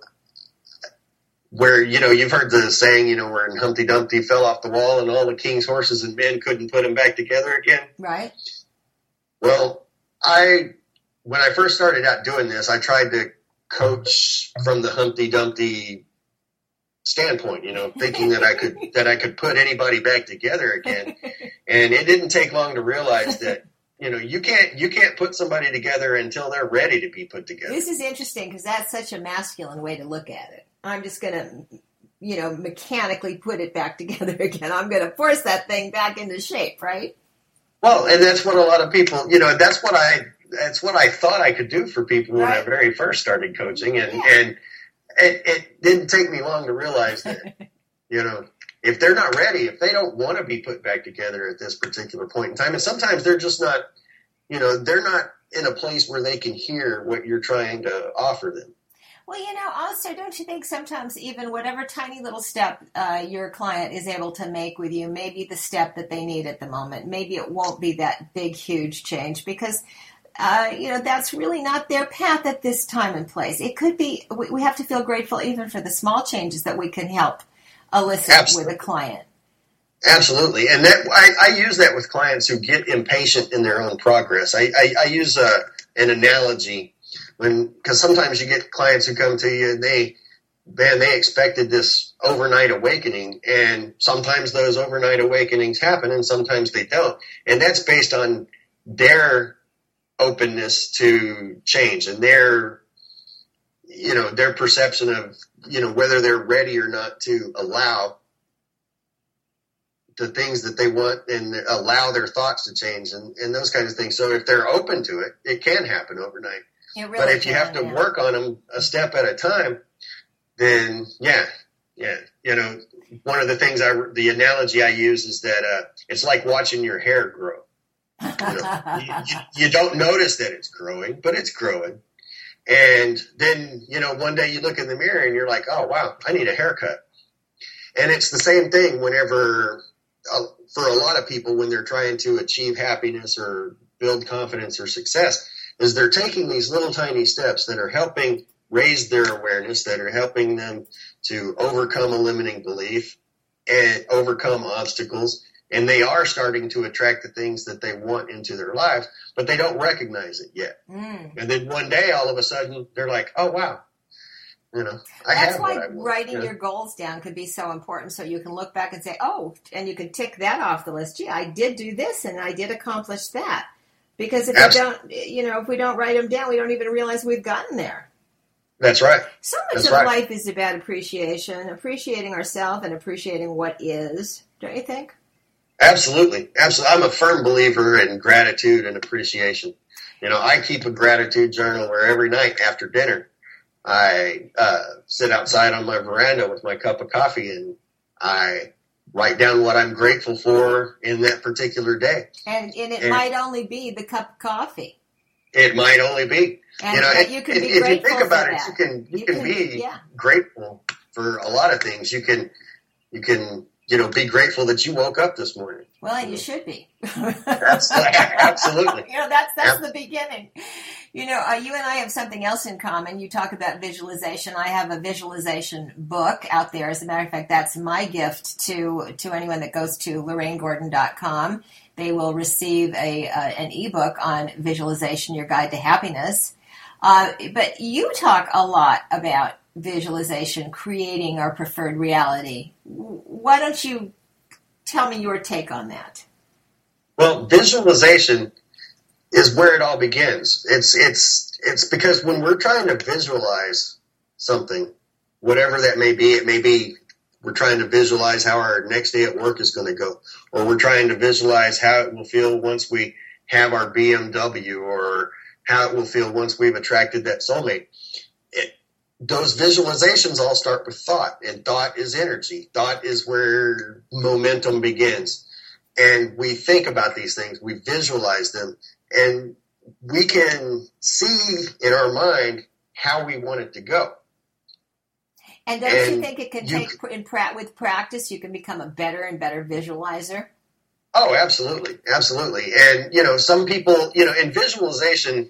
where, you know, you've heard the saying, you know, where Humpty Dumpty fell off the wall and all the king's horses and men couldn't put him back together again. Right. Well, I, when I first started out doing this, I tried to coach from the Humpty Dumpty standpoint, you know, thinking that I could that I could put anybody back together again. And it didn't take long to realize that, you know, you can't you can't put somebody together until they're ready to be put together. This is interesting because that's such a masculine way to look at it. I'm just going to, you know, mechanically put it back together again. I'm going to force that thing back into shape, right? Well, and that's what a lot of people, you know, that's what I that's what I thought I could do for people when right. I very first started coaching, and yeah. and It, it didn't take me long to realize that, you know, if they're not ready, if they don't want to be put back together at this particular point in time, and sometimes they're just not, you know, they're not in a place where they can hear what you're trying to offer them. Well, you know, also, don't you think sometimes even whatever tiny little step uh, your client is able to make with you may be the step that they need at the moment. Maybe it won't be that big, huge change because Uh, you know, that's really not their path at this time and place. It could be, we, we have to feel grateful even for the small changes that we can help elicit Absolutely. with a client. Absolutely. And that I, I use that with clients who get impatient in their own progress. I, I, I use a, an analogy when, because sometimes you get clients who come to you and they, man, they expected this overnight awakening, and sometimes those overnight awakenings happen and sometimes they don't. And that's based on their openness to change and their, you know, their perception of, you know, whether they're ready or not to allow the things that they want and allow their thoughts to change and, and those kinds of things. So if they're open to it, it can happen overnight. It really but if can, you have to yeah. work on them a step at a time, then yeah, yeah. You know, one of the things I, the analogy I use is that uh, it's like watching your hair grow. You know, you, you, you don't notice that it's growing, but it's growing. And then, you know, one day you look in the mirror and you're like, oh, wow, I need a haircut. And it's the same thing whenever, uh, for a lot of people, when they're trying to achieve happiness or build confidence or success, is they're taking these little tiny steps that are helping raise their awareness, that are helping them to overcome a limiting belief and overcome obstacles. And they are starting to attract the things that they want into their lives, but they don't recognize it yet. Mm. And then one day, all of a sudden, they're like, oh, wow. You know, I That's have why what I want. writing you know? your goals down could be so important, so you can look back and say, oh, and you can tick that off the list. Gee, I did do this and I did accomplish that. Because if Absolutely. we don't, you know, if we don't write them down, we don't even realize we've gotten there. That's right. So much That's of right. life is about appreciation, appreciating ourselves and appreciating what is, don't you think? Absolutely. Absolutely. I'm a firm believer in gratitude and appreciation. You know, I keep a gratitude journal where every night after dinner, I uh, sit outside on my veranda with my cup of coffee and I write down what I'm grateful for in that particular day. And, and it and might only be the cup of coffee. It might only be. And you know, but you can if, be if grateful you think about for it, that. you can you, You can, can- be yeah. grateful for a lot of things. You can you can you know be grateful that you woke up this morning. Well, and you should be. Absolutely. Absolutely. You know, that's that's Ab- the beginning. You know, uh, you and I have something else in common. You talk about visualization. I have a visualization book out there. As a matter of fact, that's my gift to to anyone that goes to Lorraine Gordon dot com. They will receive a uh, an ebook on visualization, your guide to happiness. Uh, but you talk a lot about visualization, creating our preferred reality. Why don't you tell me your take on that? Well, visualization is where it all begins. It's it's it's because when we're trying to visualize something, whatever that may be, it may be we're trying to visualize how our next day at work is going to go, or we're trying to visualize how it will feel once we have our B M W, or how it will feel once we've attracted that soulmate. It, those visualizations all start with thought, and thought is energy. Thought is where momentum begins. And we think about these things, we visualize them, and we can see in our mind how we want it to go. And don't and you think it can you, take, in pra- with practice, you can become a better and better visualizer? Oh, absolutely. Absolutely. And, you know, some people, you know, in visualization,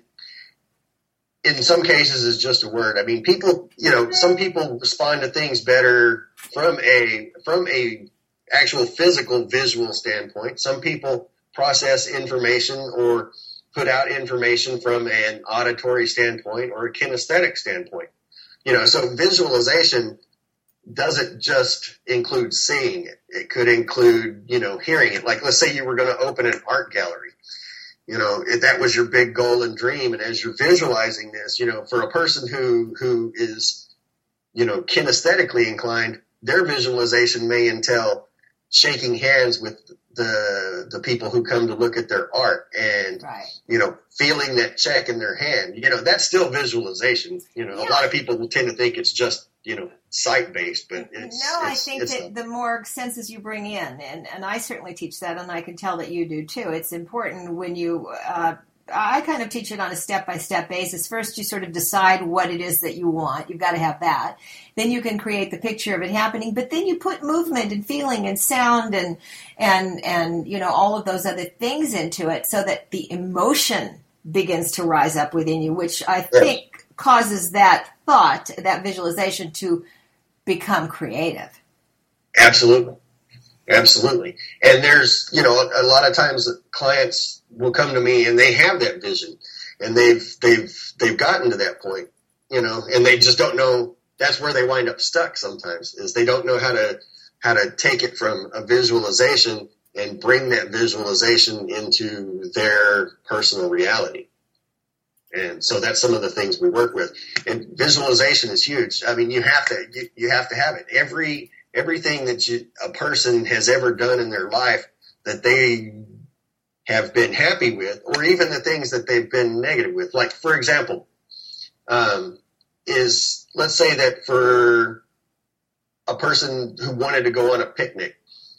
in some cases is just a word. I mean, people, you know, some people respond to things better from a, from a actual physical visual standpoint. Some people process information or put out information from an auditory standpoint or a kinesthetic standpoint. You know, so visualization doesn't just include seeing it. It could include, you know, hearing it. Like, let's say you were going to open an art gallery. You know, if that was your big goal and dream, and as you're visualizing this, you know, for a person who who is, you know, kinesthetically inclined, their visualization may entail shaking hands with the the people who come to look at their art and, right. you know, feeling that check in their hand. You know, that's still visualization. You know, yeah. a lot of people will tend to think it's just, you know, sight-based, but it's... No, it's, I think it's that a, the more senses you bring in, and, and I certainly teach that, and I can tell that you do too, it's important when you... Uh, I kind of teach it on a step-by-step basis. First, you sort of decide what it is that you want. You've got to have that. Then you can create the picture of it happening, but then you put movement and feeling and sound and, and, and you know, all of those other things into it so that the emotion begins to rise up within you, which I think yes. causes that thought, that visualization to become creative. Absolutely. Absolutely. And there's, you know, a lot of times clients will come to me and they have that vision and they've, they've, they've gotten to that point, you know, and they just don't know. That's where they wind up stuck sometimes, is they don't know how to, how to take it from a visualization and bring that visualization into their personal reality. And so that's some of the things we work with. And visualization is huge. I mean, you have to, you, you have to have it. Every, everything that you, a person has ever done in their life that they have been happy with, or even the things that they've been negative with. Like, for example, um, is let's say that for a person who wanted to go on a picnic,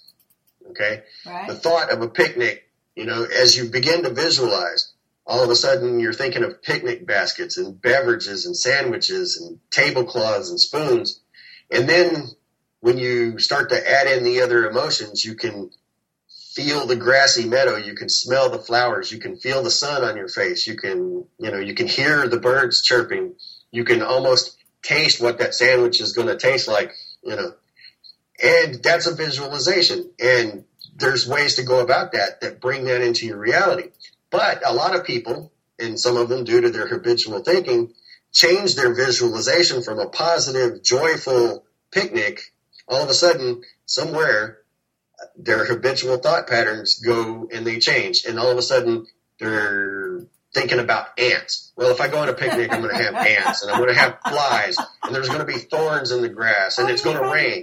okay, right. the thought of a picnic, you know, as you begin to visualize, all of a sudden you're thinking of picnic baskets and beverages and sandwiches and tablecloths and spoons. And then when you start to add in the other emotions, you can feel the grassy meadow, you can smell the flowers, you can feel the sun on your face, you can, you know, you can hear the birds chirping, you can almost taste what that sandwich is going to taste like, you know. And that's a visualization. And there's ways to go about that that bring that into your reality. But a lot of people, and some of them due to their habitual thinking, change their visualization from a positive, joyful picnic. All of a sudden, somewhere, their habitual thought patterns go and they change. And all of a sudden, they're thinking about ants. Well, if I go on a picnic, I'm going to have ants, and I'm going to have flies, and there's going to be thorns in the grass, and it's going to rain.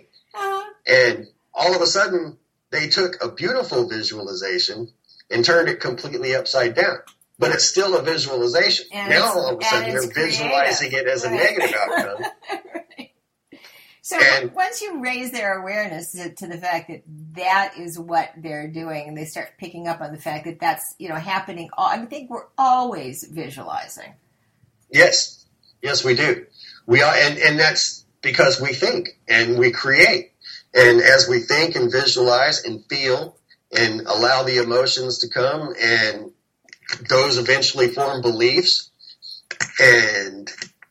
And all of a sudden, they took a beautiful visualization and turned it completely upside down. But it's still a visualization. And now, all of a sudden, they're creative. visualizing it as right. a negative outcome. Right. So and, once you raise their awareness to, to the fact that that is what they're doing, and they start picking up on the fact that that's, you know, happening, all, I think we're always visualizing. Yes. Yes, we do. We are, and, and that's because we think and we create. And as we think and visualize and feel and allow the emotions to come, and those eventually form beliefs, and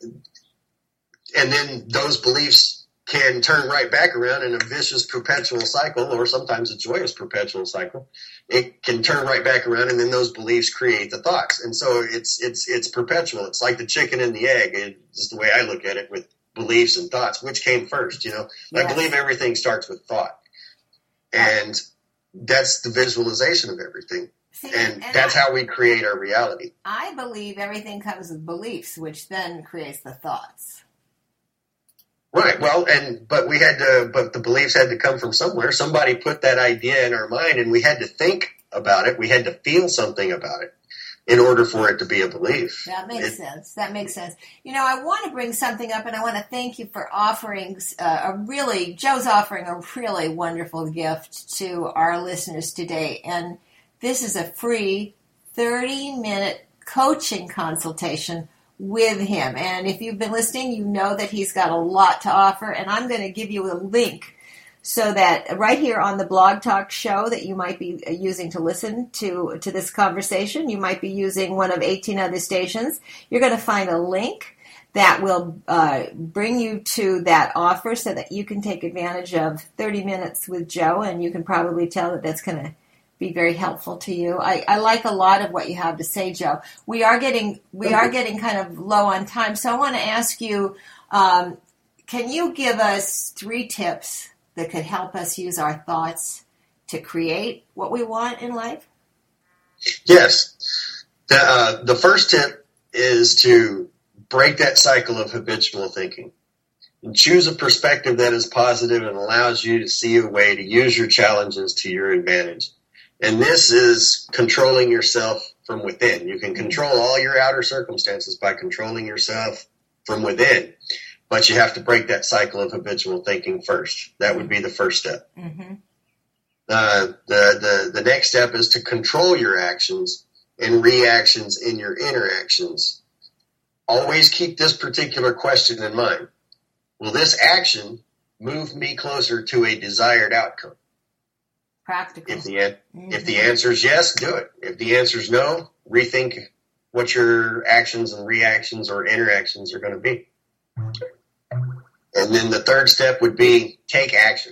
and then those beliefs can turn right back around in a vicious perpetual cycle, or sometimes a joyous perpetual cycle. It can turn right back around, and then those beliefs create the thoughts. And so it's it's it's perpetual. It's like the chicken and the egg. It's the way I look at it with beliefs and thoughts. Which came first? You know, yes. I believe everything starts with thought, and that's the visualization of everything. See, and, and that's I, how we create our reality. I believe everything comes with beliefs, which then creates the thoughts. Right. Well, and but we had to, but the beliefs had to come from somewhere. Somebody put that idea in our mind, and we had to think about it. We had to feel something about it. in order for it to be a belief. That makes it, sense. That makes sense. You know, I want to bring something up, and I want to thank you for offering uh, a really, Joe's offering a really wonderful gift to our listeners today. And this is a free thirty-minute coaching consultation with him. And if you've been listening, you know that he's got a lot to offer. And I'm going to give you a link so that right here on the Blog Talk show that you might be using to listen to, to this conversation, you might be using one of eighteen other stations. You're going to find a link that will uh, bring you to that offer so that you can take advantage of thirty minutes with Joe, and you can probably tell that that's going to be very helpful to you. I, I like a lot of what you have to say, Joe. We are getting we are getting kind of low on time, so I want to ask you, um, can you give us three tips that could help us use our thoughts to create what we want in life? Yes. The, uh, the first tip is to break that cycle of habitual thinking and choose a perspective that is positive and allows you to see a way to use your challenges to your advantage. And this is controlling yourself from within. You can control all your outer circumstances by controlling yourself from within. But you have to break that cycle of habitual thinking first. That would be the first step. Mm-hmm. Uh, the, the, the next step is to control your actions and reactions in your interactions. Always keep this particular question in mind. Will this action move me closer to a desired outcome? Practical. If the, mm-hmm. if the answer is yes, do it. If the answer is no, rethink what your actions and reactions or interactions are going to be. And then the third step would be take action.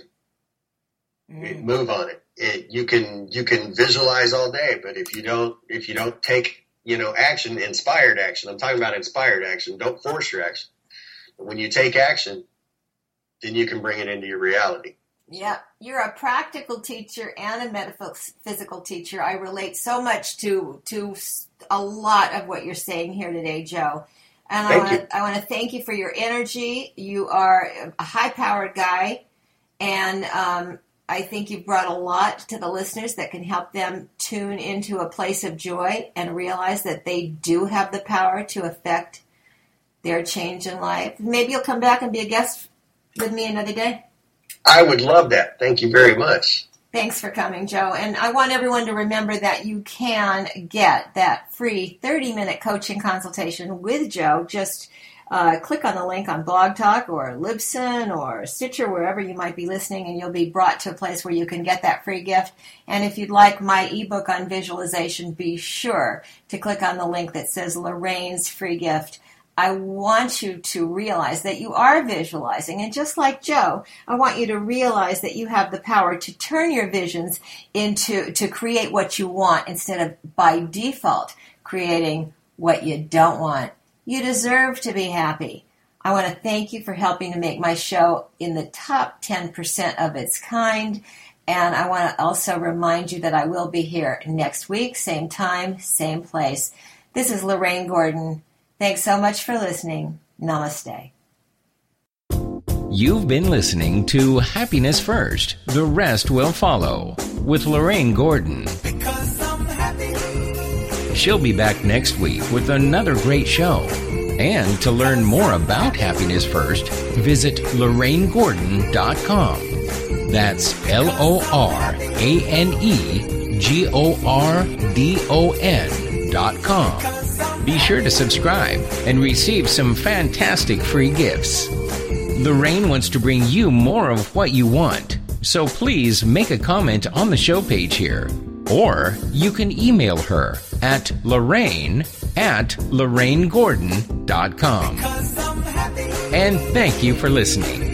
Mm. Move on it. it. You can you can visualize all day, but if you don't if you don't take you know action, inspired action. I'm talking about inspired action. Don't force your action. But when you take action, then you can bring it into your reality. Yeah, you're a practical teacher and a metaphysical teacher. I relate so much to to a lot of what you're saying here today, Joe. And I want to I want to thank you for your energy. You are a high-powered guy, and um, I think you've brought a lot to the listeners that can help them tune into a place of joy and realize that they do have the power to affect their change in life. Maybe you'll come back and be a guest with me another day. I would love that. Thank you very much. Thanks for coming, Joe. And I want everyone to remember that you can get that free thirty-minute coaching consultation with Joe. Just uh, click on the link on Blog Talk or Libsyn or Stitcher, wherever you might be listening, and you'll be brought to a place where you can get that free gift. And if you'd like my ebook on visualization, be sure to click on the link that says Lorraine's free gift. I want you to realize that you are visualizing. And just like Joe, I want you to realize that you have the power to turn your visions into, to create what you want instead of by default creating what you don't want. You deserve to be happy. I want to thank you for helping to make my show in the top ten percent of its kind. And I want to also remind you that I will be here next week, same time, same place. This is Lorraine Gordon. Thanks so much for listening. Namaste. You've been listening to Happiness First, the Rest Will Follow with Lorraine Gordon. Because I'm happy. She'll be back next week with another great show. And to learn more about Happiness First, visit Lorraine Gordon dot com. That's L O R A N E G O R D O N dot com. Be sure to subscribe and receive some fantastic free gifts. Lorraine wants to bring you more of what you want, so please make a comment on the show page here. Or you can email her at Lorraine at Lorraine Gordon dot com. And thank you for listening.